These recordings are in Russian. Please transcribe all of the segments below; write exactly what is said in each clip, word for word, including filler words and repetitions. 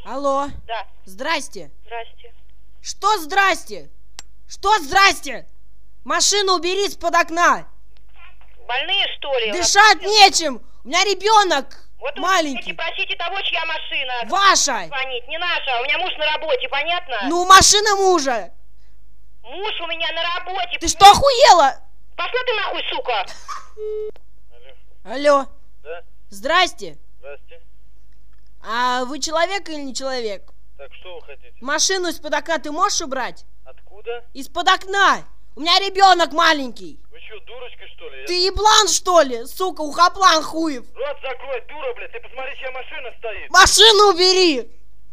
Алло. Да. Здрасте. Здрасте. Что здрасте? Что здрасте? Машину убери из-под окна. Больные, что ли? Дышать нечем. У меня ребенок вот маленький. Вот просите того, чья машина. Ваша. Звонить, не наша. У меня муж на работе, понятно? Ну, машина мужа. Муж у меня на работе. Ты что, охуела? Пошла ты нахуй, сука. Алло. Алло. Да? Здрасте. Здрасте. А вы человек или не человек? Так, что вы хотите? Машину из-под окна ты можешь убрать? Откуда? Из-под окна. У меня ребенок маленький. Вы что, дурочка, что ли? Ты еблан, что ли? Сука, ухоплан хуев. Рот закрой, дура, блядь. Ты посмотри, чья машина стоит. Машину убери.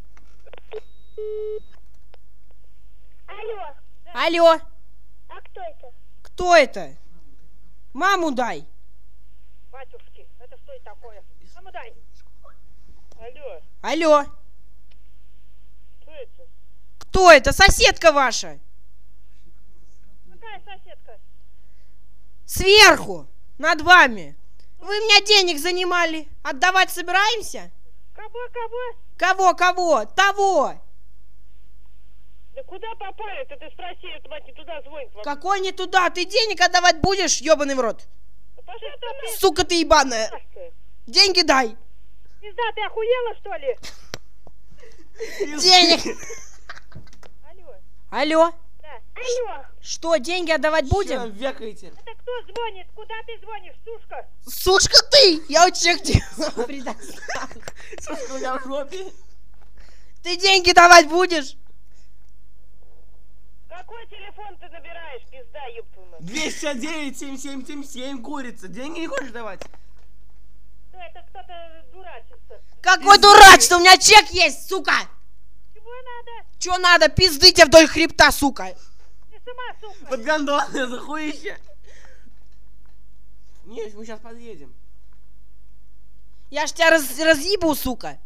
Алло. Алло. А кто это? Кто это? Маму дай. Батюшки, это что это такое? Маму дай. Алло, Алло. кто это? Кто это? Соседка ваша. Какая соседка? Сверху. Над вами. Вы меня денег занимали. Отдавать собираемся? Кого, кого? Кого, кого? Того. Да куда попали-то? Ты спроси, это мать не туда звонит. Какой не туда? Ты денег отдавать будешь, ебаный в рот? Да пошли ты. Сука ты ебаная. Деньги дай. Пизда, ты охуела, что ли? Денег. Алло. Алло. Да. Алло. Что, деньги отдавать будем? Векаете? Это кто звонит? Куда ты звонишь, сушка? Сушка ты! Я у тебя тебя предоставлю. Сушка у меня в жопе. Ты деньги давать будешь? Какой телефон ты набираешь, пизда, ёб твою мать? двести девять семь семь семь семь курица. Деньги не хочешь давать? Что это кто-то дурачится? Какой дурак, что у меня чек есть, сука! Чего надо? Че надо? Пизды тебе вдоль хребта, сука! Ты сама, сука. Под гондоны за хуище. Не, мы сейчас подъедем. Я ж тебя раз, разъебу, сука!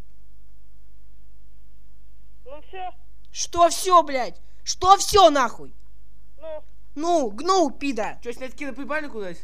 Ну все, Что все, блядь? Что все, нахуй? ну, Ну, гну, пида! Че, снять кино поебали куда-то?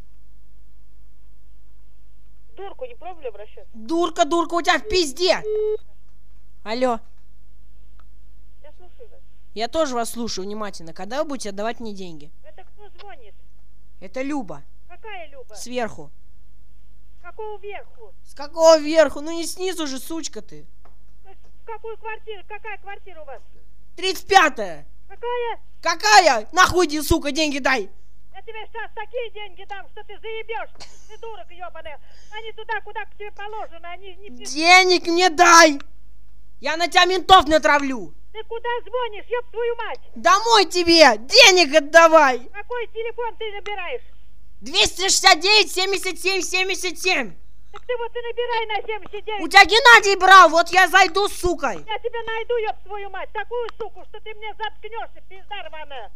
дурку не пробовали обращаться? Дурка, дурка, у тебя в пизде! Алло, Я слушаю вас. я тоже вас слушаю внимательно. Когда вы будете отдавать мне деньги? Это кто звонит? Это Люба, Какая Люба? сверху. Какого верху? С какого верху? Ну не снизу же, сучка ты. В какую квартиру? Какая квартира у вас? тридцать пятая. Какая? Какая? Нахуй иди, сука, деньги дай. Я тебе сейчас такие деньги дам, что ты заебешь, придурок ебаная. Они туда, куда к тебе положено, они не... не- Денег мне дай. Я на тебя ментов натравлю. Ты куда звонишь, ёб твою мать? Домой тебе. Денег отдавай. Какой телефон ты набираешь? двести шестьдесят девять семьдесят семь семьдесят семь. Так ты вот и набирай на семьдесят девять. У тебя Геннадий брал, вот я зайду с сукой. Я тебя найду, ёб твою мать, такую суку, что ты мне заткнешься, пизда рваная.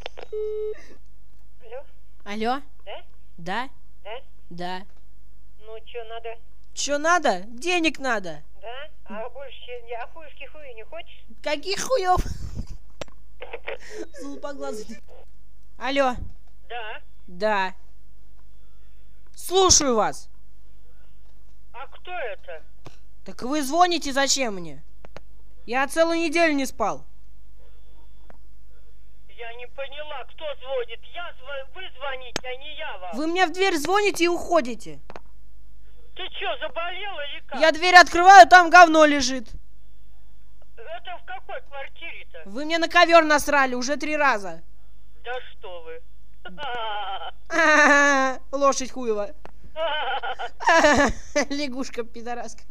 Алло? Алло? Да? Да? Да? Да. Ну, чё надо? Че надо? Денег надо. Да? А больше, а хуюшки хуи не хочешь? Каких хуев? Золотоглазый. Алло? Да. Да. Слушаю вас. А кто это? Так вы звоните зачем мне? Я целую неделю не спал. Я не поняла, кто звонит. Я зв... Вы звоните, а не я вам. Вы мне в дверь звоните и уходите. Ты чё, заболела или как? Я дверь открываю, там говно лежит. Это в какой квартире-то? Вы мне на ковер насрали уже три раза. Да что вы. А-а-а, лошадь хуева. Лягушка пидораска.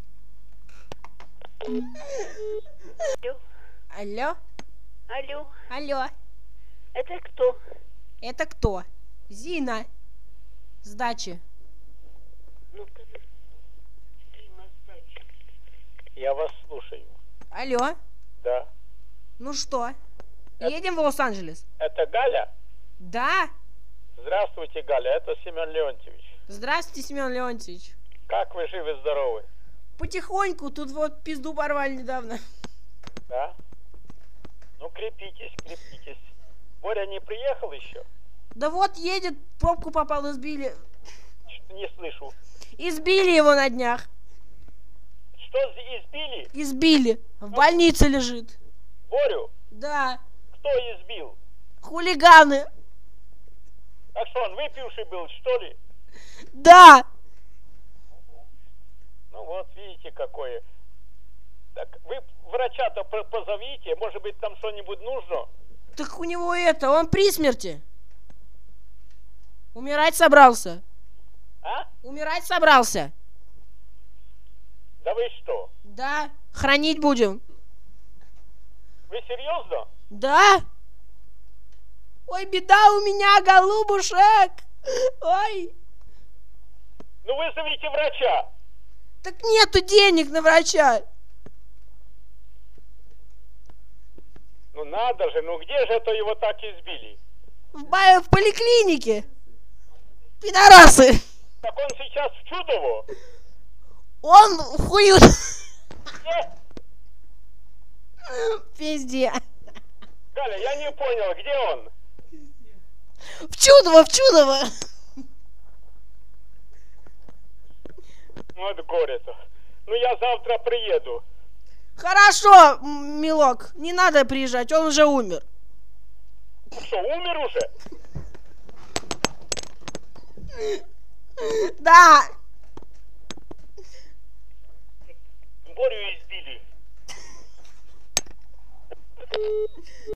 Алло? Алло. Алло? Это кто? Это кто? Зина. С дачи. Ну-ка, Дима, сдача. Я вас слушаю. Алло? Да. Ну что? Едем в Лос-Анджелес? Это Галя? Да? Здравствуйте, Галя. Это Семен Леонтьевич. Здравствуйте, Семен Леонтьевич. Как вы живы-здоровы? Потихоньку, тут вот пизду порвали недавно. Да? Ну, крепитесь, крепитесь. Боря не приехал еще? Да вот едет, в пробку попал, избили. Что-то не слышу. Избили его на днях. Что, избили? Избили. В больнице лежит. Борю? Да. Кто избил? Хулиганы. А что, он выпивший был, что ли? Да. Ну вот, видите, какое. Так, вы врача-то по- позовите, может быть, там что-нибудь нужно? Так у него это, он при смерти. Умирать собрался. А? Умирать собрался. Да вы что? Да. Хранить будем. Вы серьезно? Да. Ой, беда у меня, голубушек. Ой. Ну вызовите врача. Так нету денег на врача. Ну надо же, ну где же это его так избили? В, ба- в поликлинике. Пидорасы. Так он сейчас в Чудово? Он в хую. Где? Везде. Галя, я не понял, где он? В Чудово, в Чудово. Вот горе-то. Ну я завтра приеду. Хорошо, м, милок, не надо приезжать, он уже умер. Ну что, умер уже? Да.